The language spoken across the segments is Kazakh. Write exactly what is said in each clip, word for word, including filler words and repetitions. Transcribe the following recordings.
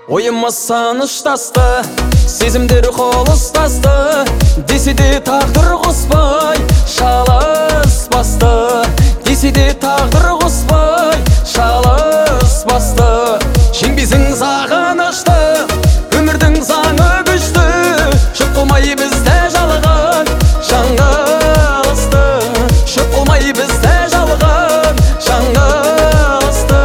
Ойымыз саныштасты, сезімдер қол ұстасты, десе де тағдыр қоспай шалыспасты, десе де тағдыр қоспай шалыспасты. Жеңбесің сағынышты, өмірдің заңы күшті, шөп қылмай бізді жалған жаңылысты, шөп қылмай бізді жалған жаңылысты.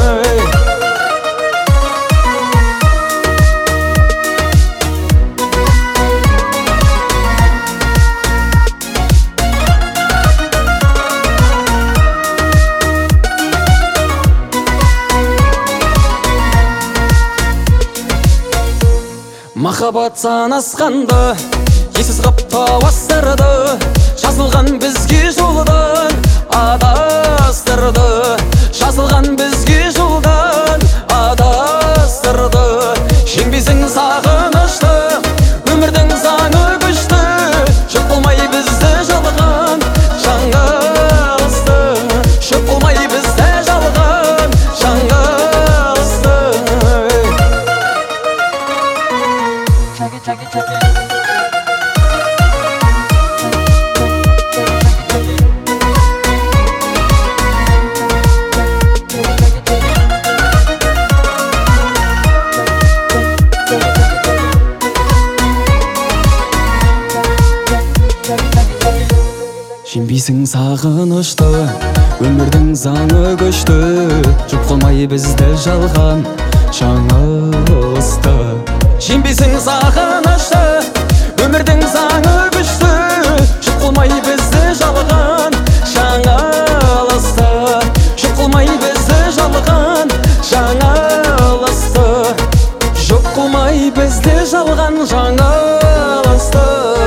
Махаббат санасқанды, есіз қып тауастырды, жазылған бізге жолдан адастырды, жазылған бізге жолдан адастырды. Жеңбесің сағынышты, өмірдің заңы күшті, шөп қылмай бізді жалған жаңылысты, шөп қылмай бізді жалған жаңылысты. Жеңбесің сағынышты, өмірдің заңы күшті, жұп қылмай бізді жалған жаңылысты. Жеңбесің сағынышты, өмірдің заңы күшті, жұп қылмай бізді жалған жаңылысты, жұп қылмай бізді жалған жаңылысты, жұп қылмай бізді жалған жаңылысты.